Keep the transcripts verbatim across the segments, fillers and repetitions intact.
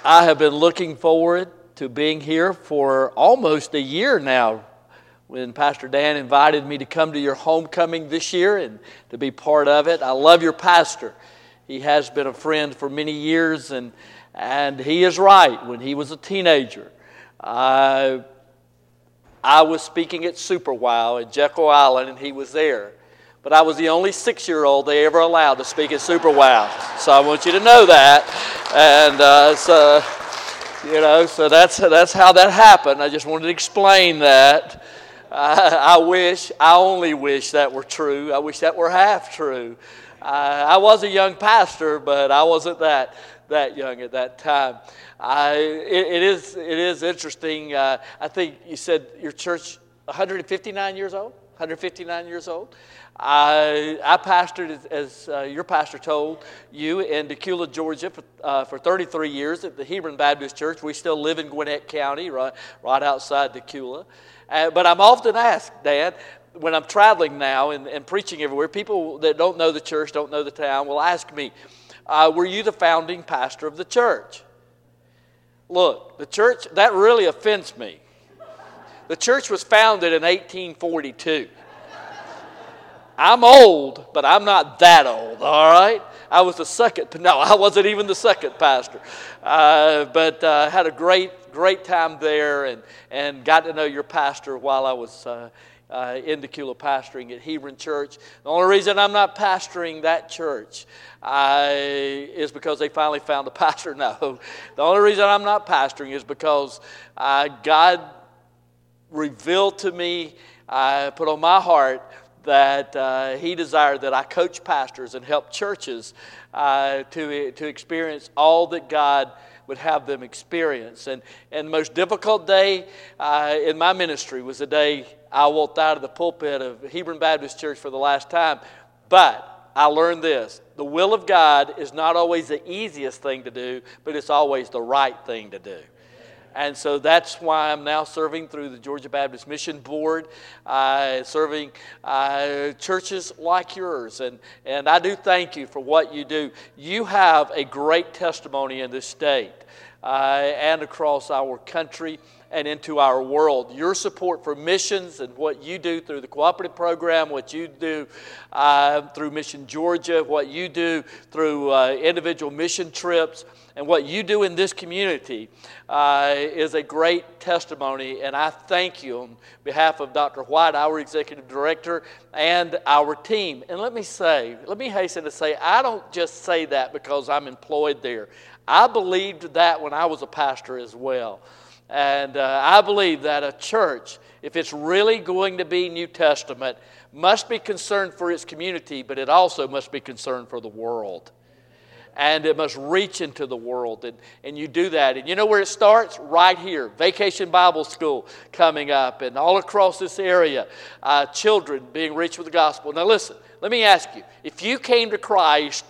I have been looking forward to being here for almost a year now when Pastor Dan invited me to come to your homecoming this year and to be part of it. I love your pastor. He has been a friend for many years, and, and he is right. When he was a teenager, I, I was speaking at Super Wow in Jekyll Island, and he was there. But I was the only six-year-old they ever allowed to speak at Super Wow. So I want you to know that. And uh, so, you know, so that's that's how that happened. I just wanted to explain that. I, I wish, I only wish that were true. I wish that were half true. I, I was a young pastor, but I wasn't that that young at that time. I, it, it is it is interesting. Uh, I think you said your church one hundred fifty-nine years old. one hundred fifty-nine years old. I, I pastored, as, as uh, your pastor told you, in Decula, Georgia for, uh, for thirty-three years at the Hebron Baptist Church. We still live in Gwinnett County, right, right outside Decula. Uh, but I'm often asked, Dad, when I'm traveling now and, and preaching everywhere, people that don't know the church, don't know the town, will ask me, uh, were you the founding pastor of the church? Look, the church, that really offends me. The church was founded in eighteen forty-two. I'm old, but I'm not that old, all right? I was the second, no, I wasn't even the second pastor. Uh, but uh, had a great, great time there and, and got to know your pastor while I was uh, uh, in Decula pastoring at Hebron Church. The only reason I'm not pastoring that church uh, is because they finally found a pastor. No, the only reason I'm not pastoring is because uh, God revealed to me, uh, put on my heart, that uh, he desired that I coach pastors and help churches uh, to, to experience all that God would have them experience. And, and the most difficult day uh, in my ministry was the day I walked out of the pulpit of Hebron Baptist Church for the last time. But I learned this: the will of God is not always the easiest thing to do, but it's always the right thing to do. And so that's why I'm now serving through the Georgia Baptist Mission Board, uh, serving uh, churches like yours. And, and I do thank you for what you do. You have a great testimony in this state uh, and across our country and into our world. Your support for missions and what you do through the cooperative program, what you do uh, through Mission Georgia, what you do through uh, individual mission trips, and what you do in this community uh, is a great testimony, and I thank you on behalf of Doctor White, our Executive Director, and our team. And let me say, let me hasten to say, I don't just say that because I'm employed there. I believed that when I was a pastor as well. And uh, I believe that a church, if it's really going to be New Testament, must be concerned for its community, but it also must be concerned for the world. And it must reach into the world, and, and you do that. And you know where it starts? Right here. Vacation Bible School coming up, and all across this area, uh, children being reached with the gospel. Now listen, let me ask you, if you came to Christ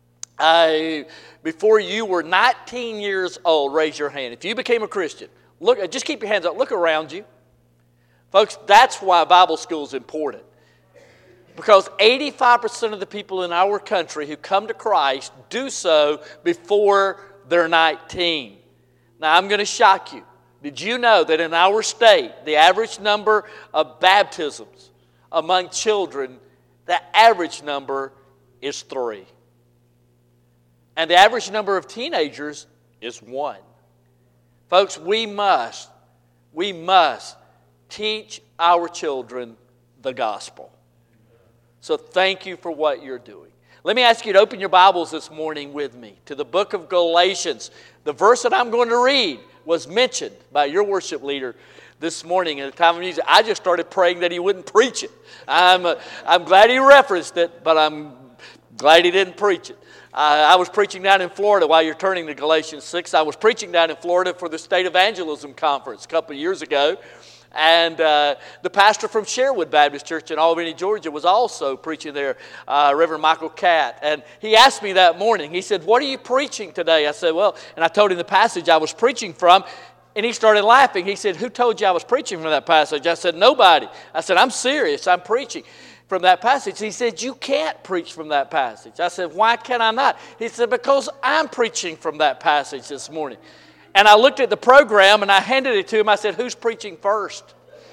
uh, before you were nineteen years old, raise your hand. If you became a Christian, look, just keep your hands up, look around you. Folks, that's why Bible school is important. Because eighty-five percent of the people in our country who come to Christ do so before they're nineteen. Now, I'm going to shock you. Did you know that in our state, the average number of baptisms among children, the average number is three? And the average number of teenagers is one. Folks, we must, we must teach our children the gospel. So thank you for what you're doing. Let me ask you to open your Bibles this morning with me to the book of Galatians. The verse that I'm going to read was mentioned by your worship leader this morning at the time of music. I just started praying that he wouldn't preach it. I'm, uh, I'm glad he referenced it, but I'm glad he didn't preach it. Uh, I was preaching down in Florida while you're turning to Galatians six. I was preaching down in Florida for the State Evangelism Conference a couple of years ago. And uh, the pastor from Sherwood Baptist Church in Albany, Georgia, was also preaching there, uh, Reverend Michael Catt. And he asked me that morning, he said, "What are you preaching today?" I said, "Well," and I told him the passage I was preaching from. And he started laughing. He said, "Who told you I was preaching from that passage?" I said, "Nobody." I said, "I'm serious. I'm preaching." from that passage. He said, you can't preach from that passage. I said, why can I not? He said, because I'm preaching from that passage this morning. And I looked at the program and I handed it to him. I said, who's preaching first?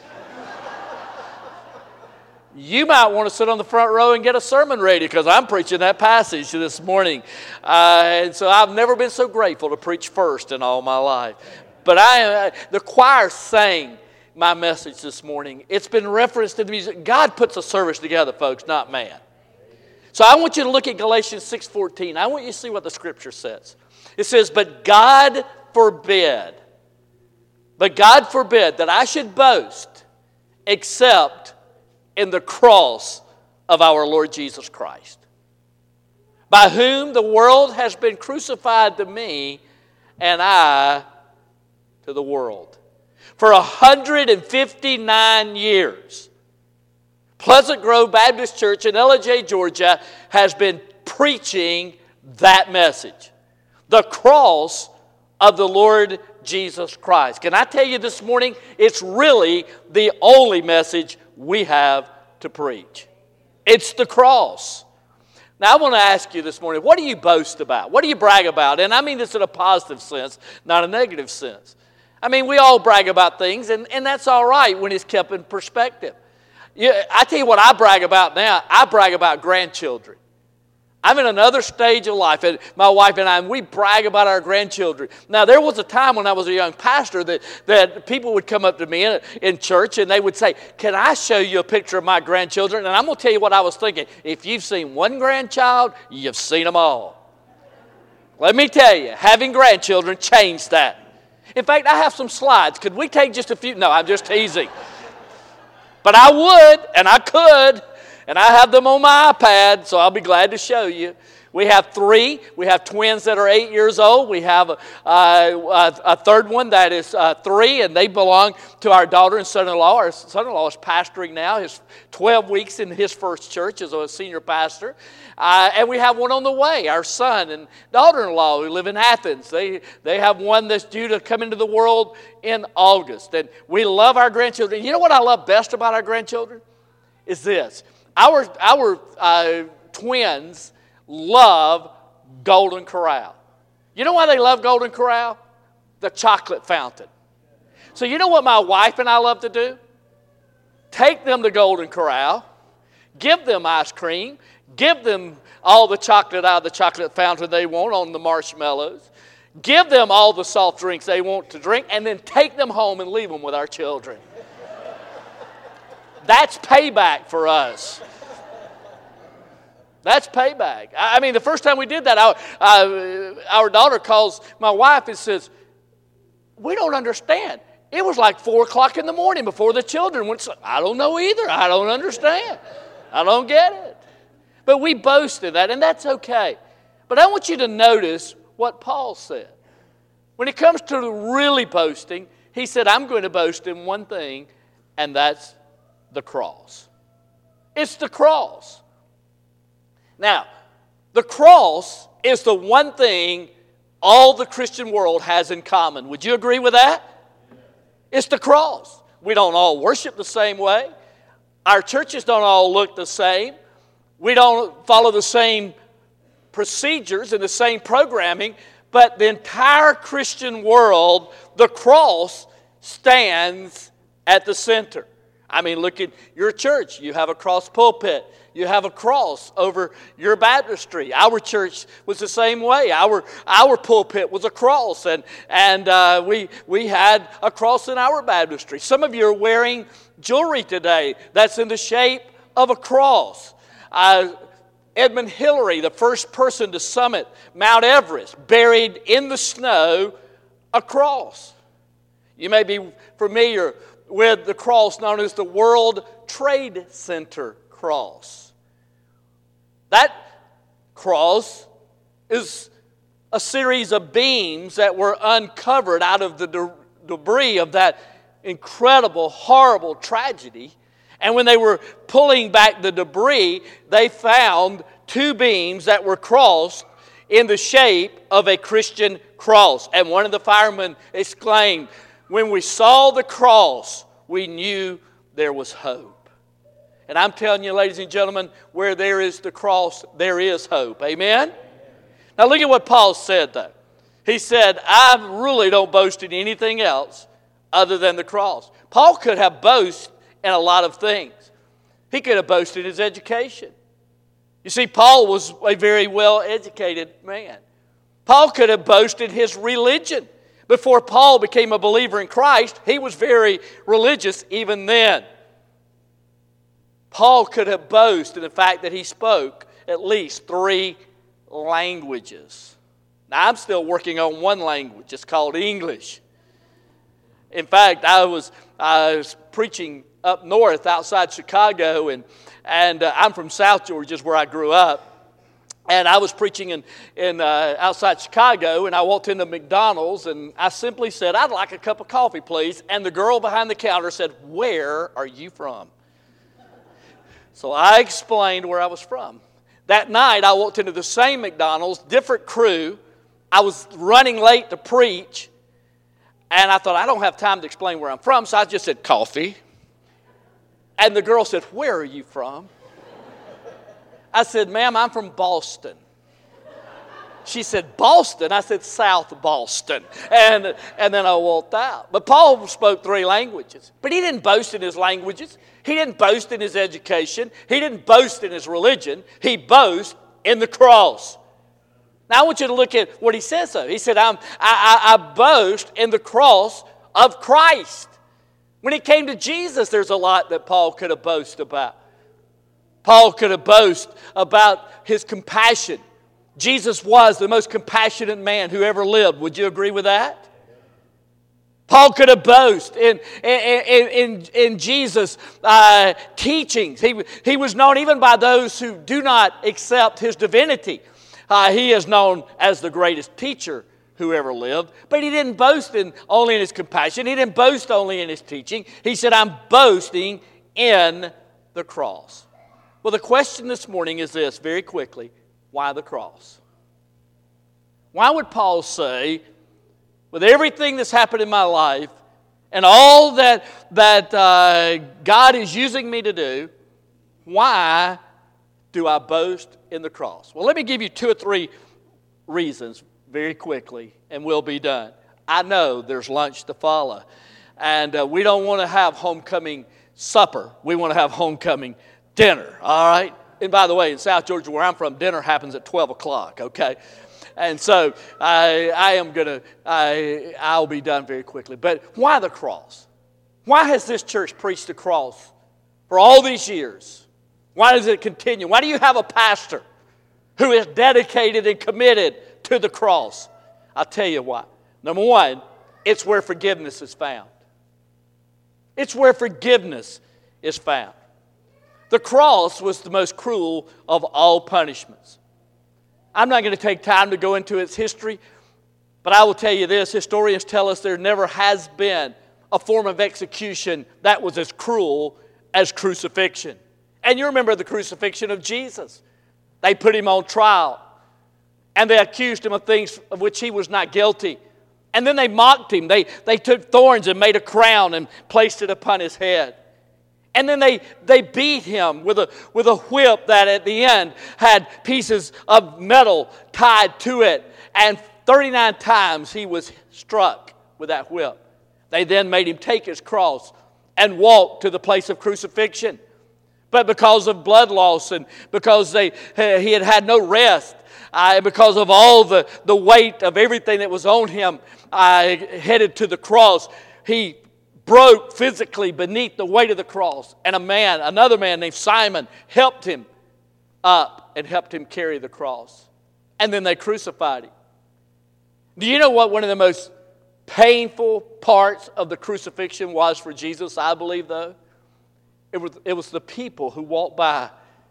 You might want to sit on the front row and get a sermon ready because I'm preaching that passage this morning. Uh, and so I've never been so grateful to preach first in all my life. But I, uh, the choir sang my message this morning. It's been referenced in the music. God puts a service together, folks, not man. So I want you to look at Galatians six fourteen. I want you to see what the Scripture says. It says, but God forbid, but God forbid that I should boast except in the cross of our Lord Jesus Christ, by whom the world has been crucified to me and I to the world. For one hundred fifty-nine years, Pleasant Grove Baptist Church in Ellijay, Georgia, has been preaching that message, the cross of the Lord Jesus Christ. Can I tell you this morning, it's really the only message we have to preach. It's the cross. Now, I want to ask you this morning, what do you boast about? What do you brag about? And I mean this in a positive sense, not a negative sense. I mean, we all brag about things, and, and that's all right when it's kept in perspective. Yeah, I tell you what I brag about now. I brag about grandchildren. I'm in another stage of life, and my wife and I, and we brag about our grandchildren. Now, there was a time when I was a young pastor that, that people would come up to me in, in church, and they would say, can I show you a picture of my grandchildren? And I'm going to tell you what I was thinking. If you've seen one grandchild, you've seen them all. Let me tell you, having grandchildren changed that. In fact, I have some slides. Could we take just a few? No, I'm just teasing. But I would, and I could, and I have them on my iPad, so I'll be glad to show you. We have three. We have twins that are eight years old. We have a, a, a third one that is uh, three, and they belong to our daughter and son-in-law. Our son-in-law is pastoring now. He's twelve weeks in his first church as a senior pastor. Uh, and we have one on the way, our son and daughter-in-law who live in Athens. They, they have one that's due to come into the world in August. And we love our grandchildren. You know what I love best about our grandchildren? Is this. Our, our uh, twins love Golden Corral. You know why they love Golden Corral? The chocolate fountain. So you know what my wife and I love to do? Take them to Golden Corral, give them ice cream, give them all the chocolate out of the chocolate fountain they want on the marshmallows, give them all the soft drinks they want to drink, and then take them home and leave them with our children. That's payback for us. That's payback. I mean, the first time we did that, our, uh, our daughter calls my wife and says, we don't understand. It was like four o'clock in the morning before the children went. I don't know either. I don't understand. I don't get it. But we boast in that, and that's okay. But I want you to notice what Paul said. When it comes to really boasting, he said, I'm going to boast in one thing, and that's the cross. It's the cross. Now, the cross is the one thing all the Christian world has in common. Would you agree with that? It's the cross. We don't all worship the same way. Our churches don't all look the same. We don't follow the same procedures and the same programming, but the entire Christian world, the cross stands at the center. I mean, look at your church. You have a cross pulpit. You have a cross over your baptistry. Our church was the same way. Our our pulpit was a cross, and and uh, we we had a cross in our baptistry. Some of you are wearing jewelry today that's in the shape of a cross. Uh, Edmund Hillary, the first person to summit Mount Everest, buried in the snow a cross. You may be familiar with the cross known as the World Trade Center cross. That cross is a series of beams that were uncovered out of the de- debris of that incredible, horrible tragedy. And when they were pulling back the debris, they found two beams that were crossed in the shape of a Christian cross. And one of the firemen exclaimed, when we saw the cross, we knew there was hope. And I'm telling you, ladies and gentlemen, where there is the cross, there is hope. Amen? Now look at what Paul said, though. He said, I really don't boast in anything else other than the cross. Paul could have boasted in a lot of things. He could have boasted in his education. You see, Paul was a very well-educated man. Paul could have boasted his religion. Before Paul became a believer in Christ, he was very religious even then. Paul could have boasted in the fact that he spoke at least three languages. Now, I'm still working on one language. It's called English. In fact, I was, I was preaching up north outside Chicago, and, and uh, I'm from South Georgia, is where I grew up. And I was preaching in, in uh, outside Chicago, and I walked into McDonald's, and I simply said, I'd like a cup of coffee, please. And the girl behind the counter said, where are you from? So I explained where I was from. That night, I walked into the same McDonald's, different crew. I was running late to preach, and I thought, I don't have time to explain where I'm from, so I just said, coffee. And the girl said, where are you from? I said, ma'am, I'm from Boston. She said, Boston? I said, South Boston. And, and then I walked out. But Paul spoke three languages. But he didn't boast in his languages. He didn't boast in his education. He didn't boast in his religion. He boasted in the cross. Now I want you to look at what he says, though. He said, I'm, I, I, I boast in the cross of Christ. When it came to Jesus, there's a lot that Paul could have boasted about. Paul could have boasted about his compassion. Jesus was the most compassionate man who ever lived. Would you agree with that? Paul could have boasted in, in, in, in Jesus' uh, teachings. He, he was known even by those who do not accept his divinity. Uh, he is known as the greatest teacher who ever lived. But he didn't boast in, only in his compassion. He didn't boast only in his teaching. He said, I'm boasting in the cross. Well, the question this morning is this, very quickly. Why the cross? Why would Paul say, with everything that's happened in my life and all that, that uh, God is using me to do, why do I boast in the cross? Well, let me give you two or three reasons very quickly, and we'll be done. I know there's lunch to follow, and uh, we don't want to have homecoming supper. We want to have homecoming dinner, all right? And by the way, in South Georgia, where I'm from, dinner happens at twelve o'clock, okay? And so I, I am going to, I, I'll be done very quickly. But why the cross? Why has this church preached the cross for all these years? Why does it continue? Why do you have a pastor who is dedicated and committed to the cross? I'll tell you why. Number one, it's where forgiveness is found. It's where forgiveness is found. The cross was the most cruel of all punishments. I'm not going to take time to go into its history, but I will tell you this. Historians tell us there never has been a form of execution that was as cruel as crucifixion. And you remember the crucifixion of Jesus. They put him on trial, and they accused him of things of which he was not guilty. And then they mocked him. They, they took thorns and made a crown and placed it upon his head. And then they, they beat him with a, with a whip that at the end had pieces of metal tied to it. And thirty-nine times he was struck with that whip. They then made him take his cross and walk to the place of crucifixion. But because of blood loss and because they, he had had no rest, uh, because of all the, the weight of everything that was on him uh, headed to the cross, he broke physically beneath the weight of the cross. And a man, another man named Simon, helped him up and helped him carry the cross. And then they crucified him. Do you know what one of the most painful parts of the crucifixion was for Jesus, I believe, though? It was, it was the people who walked by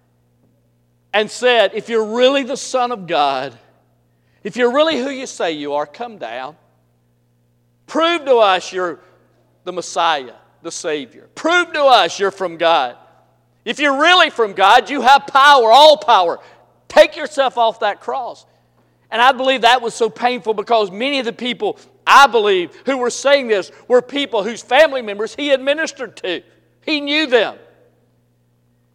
and said, if you're really the Son of God, if you're really who you say you are, come down. Prove to us you're the Messiah, the Savior. Prove to us you're from God. If you're really from God, you have power, all power. Take yourself off that cross. And I believe that was so painful because many of the people, I believe, who were saying this were people whose family members he had ministered to. He knew them.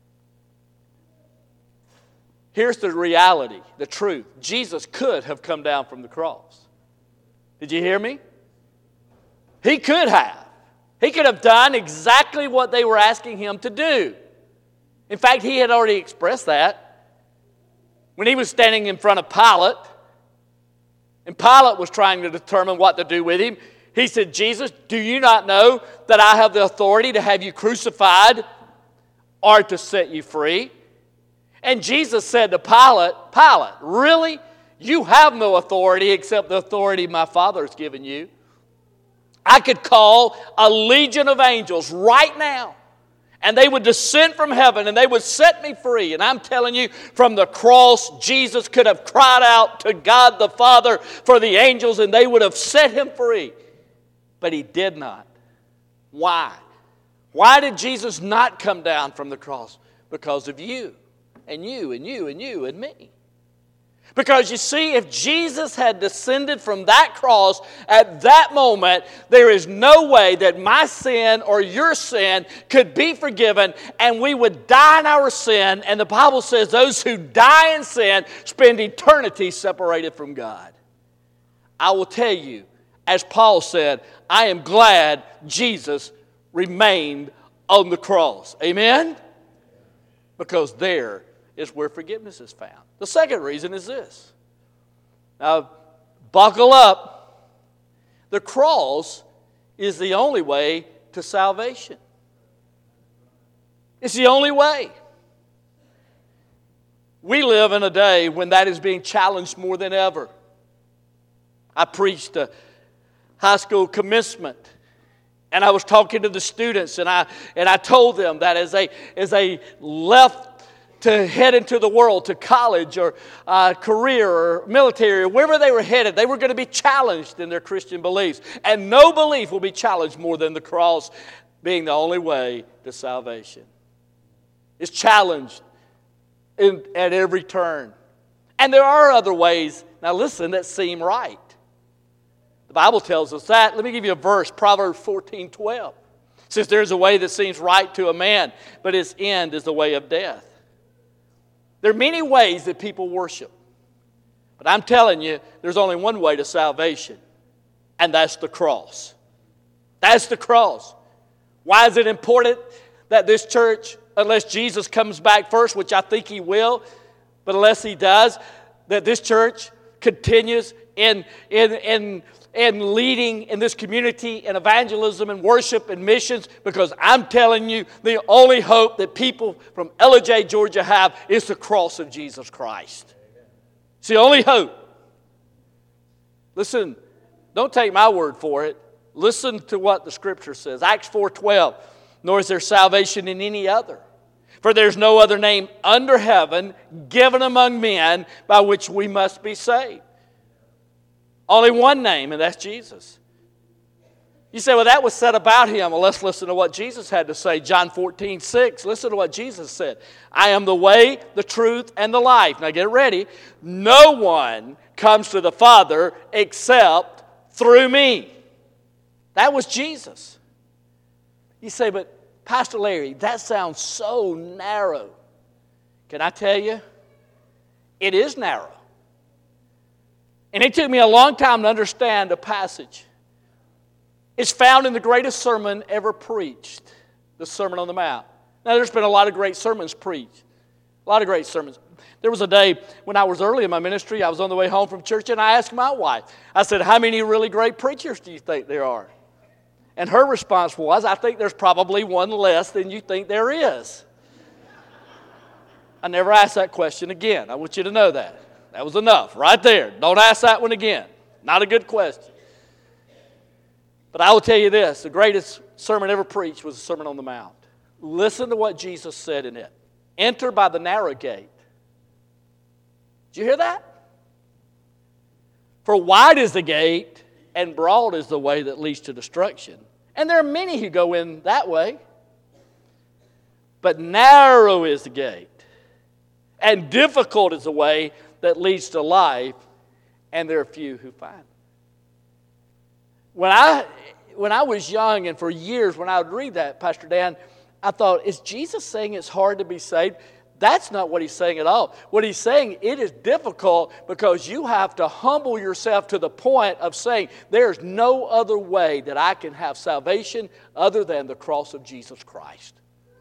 Here's the reality, the truth. Jesus could have come down from the cross. Did you hear me? He could have. He could have done exactly what they were asking him to do. In fact, he had already expressed that when he was standing in front of Pilate, and Pilate was trying to determine what to do with him. He said, Jesus, do you not know that I have the authority to have you crucified or to set you free? And Jesus said to Pilate, Pilate, really? You have no authority except the authority my Father has given you. I could call a legion of angels right now, and they would descend from heaven, and they would set me free. And I'm telling you, from the cross, Jesus could have cried out to God the Father for the angels, and they would have set him free. But he did not. Why? Why did Jesus not come down from the cross? Because of you, and you, and you, and you, and me. Because you see, if Jesus had descended from that cross at that moment, there is no way that my sin or your sin could be forgiven, and we would die in our sin. And the Bible says those who die in sin spend eternity separated from God. I will tell you, as Paul said, I am glad Jesus remained on the cross. Amen? Because there is where forgiveness is found. The second reason is this. Now, buckle up. The cross is the only way to salvation. It's the only way. We live in a day when that is being challenged more than ever. I preached a high school commencement, and I was talking to the students, and I and I told them that as they as they left to head into the world, to college or uh, career or military or wherever they were headed, they were going to be challenged in their Christian beliefs. And no belief will be challenged more than the cross being the only way to salvation. It's challenged in, at every turn. And there are other ways, now listen, that seem right. The Bible tells us that. Let me give you a verse, Proverbs fourteen twelve. It says, there's a way that seems right to a man, but its end is the way of death. There are many ways that people worship. But I'm telling you, there's only one way to salvation, and that's the cross. That's the cross. Why is it important that this church, unless Jesus comes back first, which I think he will, but unless he does, that this church continues in, in, in, in leading in this community in evangelism and worship and missions? Because I'm telling you, the only hope that people from Ellijay, Georgia have is the cross of Jesus Christ. It's the only hope. Listen, don't take my word for it. Listen to what the Scripture says. Acts four twelve, nor is there salvation in any other. For there's no other name under heaven given among men by which we must be saved. Only one name, and that's Jesus. You say, well, that was said about him. Well, let's listen to what Jesus had to say. John fourteen six. Listen to what Jesus said. I am the way, the truth, and the life. Now get ready. No one comes to the Father except through me. That was Jesus. You say, but Pastor Larry, that sounds so narrow. Can I tell you? It is narrow. And it took me a long time to understand a passage. It's found in the greatest sermon ever preached, the Sermon on the Mount. Now, there's been a lot of great sermons preached, a lot of great sermons. There was a day when I was early in my ministry, I was on the way home from church, and I asked my wife, I said, how many really great preachers do you think there are? And her response was, I think there's probably one less than you think there is. I never asked that question again. I want you to know that. That was enough right there. Don't ask that one again. Not a good question. But I will tell you this. The greatest sermon ever preached was the Sermon on the Mount. Listen to what Jesus said in it. Enter by the narrow gate. Did you hear that? For wide is the gate, and broad is the way that leads to destruction. And there are many who go in that way. But narrow is the gate, and difficult is the way that leads to life, and there are few who find it. When I, when I was young, and for years when I would read that, Pastor Dan, I thought, is Jesus saying it's hard to be saved? That's not what he's saying at all. What he's saying, it is difficult because you have to humble yourself to the point of saying, there's no other way that I can have salvation other than the cross of Jesus Christ.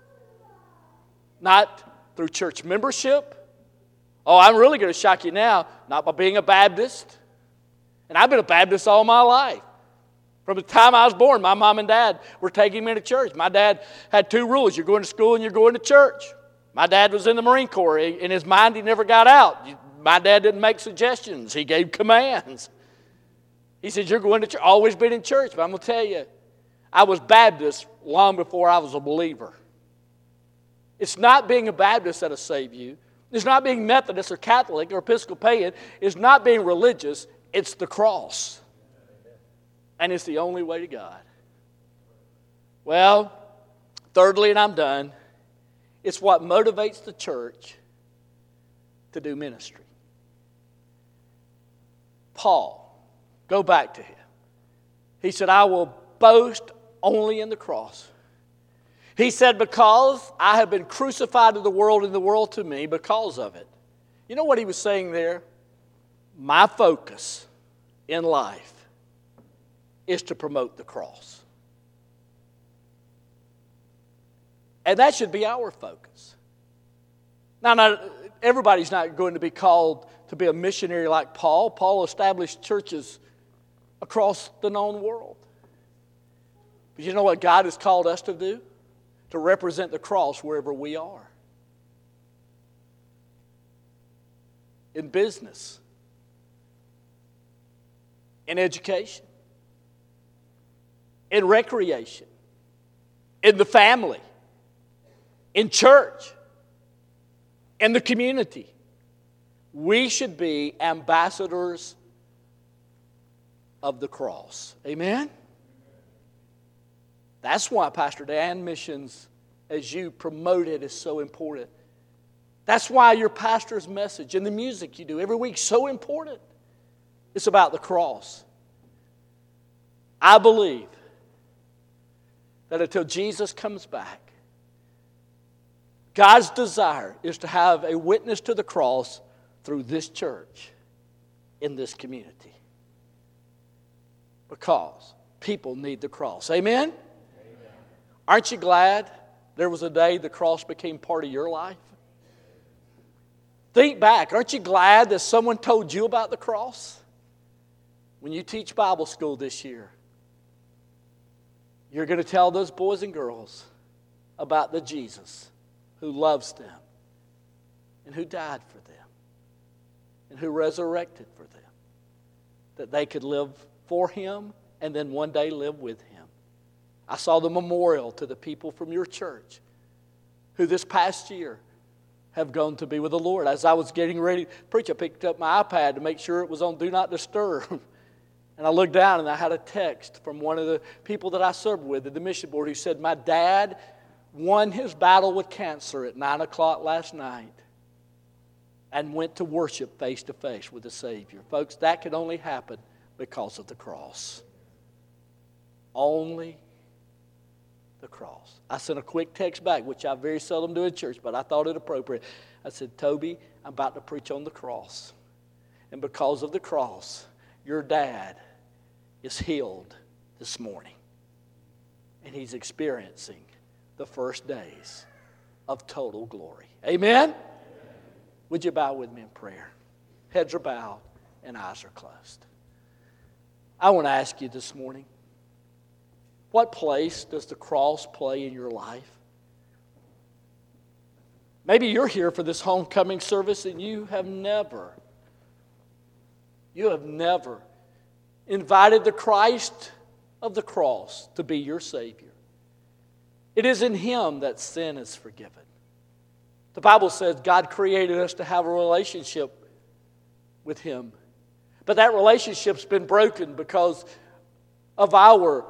Not through church membership. Oh, I'm really going to shock you now. Not by being a Baptist. And I've been a Baptist all my life. From the time I was born, my mom and dad were taking me to church. My dad had two rules. You're going to school and you're going to church. My dad was in the Marine Corps. In his mind, he never got out. My dad didn't make suggestions. He gave commands. He said, you're going to church. Always been in church. But I'm going to tell you, I was Baptist long before I was a believer. It's not being a Baptist that'll save you. It's not being Methodist or Catholic or Episcopalian. It's not being religious. It's the cross. And it's the only way to God. Well, thirdly, and I'm done, it's what motivates the church to do ministry. Paul, go back to him. He said, I will boast only in the cross. He said, because I have been crucified to the world and the world to me because of it. You know what he was saying there? My focus in life is to promote the cross. And that should be our focus. Now, not, everybody's not going to be called to be a missionary like Paul. Paul established churches across the known world. But you know what God has called us to do? To represent the cross wherever we are. In business. In education. In recreation. In the family. In church. In the community. We should be ambassadors of the cross. Amen? That's why Pastor Dan Missions, as you promote it, is so important. That's why your pastor's message and the music you do every week is so important. It's about the cross. I believe that until Jesus comes back, God's desire is to have a witness to the cross through this church in this community. Because people need the cross. Amen? Aren't you glad there was a day the cross became part of your life? Think back. Aren't you glad that someone told you about the cross? When you teach Bible school this year, you're going to tell those boys and girls about the Jesus who loves them and who died for them and who resurrected for them, that they could live for Him and then one day live with Him. I saw the memorial to the people from your church who this past year have gone to be with the Lord. As I was getting ready to preach, I picked up my iPad to make sure it was on Do Not Disturb. And I looked down and I had a text from one of the people that I served with at the mission board who said, my dad won his battle with cancer at nine o'clock last night and went to worship face to face with the Savior. Folks, that could only happen because of the cross. Only the cross. I sent a quick text back, which I very seldom do in church, but I thought it appropriate. I said, Toby, I'm about to preach on the cross. And because of the cross, your dad is healed this morning. And he's experiencing the first days of total glory. Amen? Amen? Would you bow with me in prayer? Heads are bowed and eyes are closed. I want to ask you this morning, what place does the cross play in your life? Maybe you're here for this homecoming service and you have never, you have never invited the Christ of the cross to be your Savior. It is in Him that sin is forgiven. The Bible says God created us to have a relationship with Him. But that relationship's been broken because of our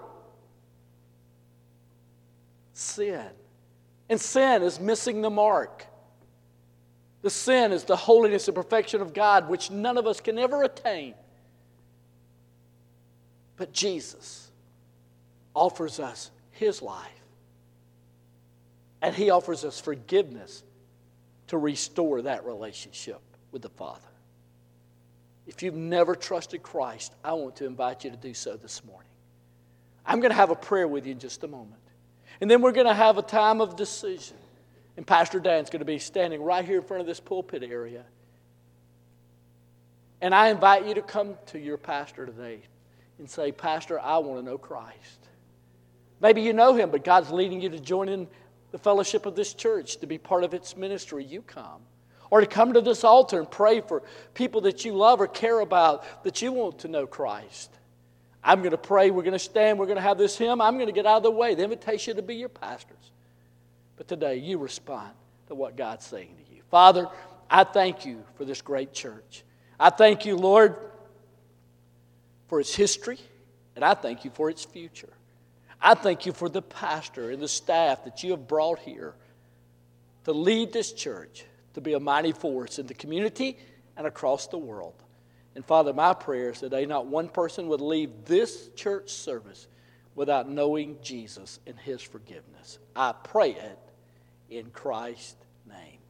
sin. And sin is missing the mark. The sin is the holiness and perfection of God, which none of us can ever attain. But Jesus offers us His life. And He offers us forgiveness to restore that relationship with the Father. If you've never trusted Christ, I want to invite you to do so this morning. I'm going to have a prayer with you in just a moment. And then we're going to have a time of decision. And Pastor Dan's going to be standing right here in front of this pulpit area. And I invite you to come to your pastor today and say, Pastor, I want to know Christ. Maybe you know him, but God's leading you to join in the fellowship of this church, to be part of its ministry. You come. Or to come to this altar and pray for people that you love or care about, that you want to know Christ. I'm going to pray. We're going to stand. We're going to have this hymn. I'm going to get out of the way. The invitation to be your pastors. But today, you respond to what God's saying to you. Father, I thank you for this great church. I thank you, Lord, for its history, and I thank you for its future. I thank you for the pastor and the staff that you have brought here to lead this church, to be a mighty force in the community and across the world. And Father, my prayer is today not one person would leave this church service without knowing Jesus and his forgiveness. I pray it in Christ's name.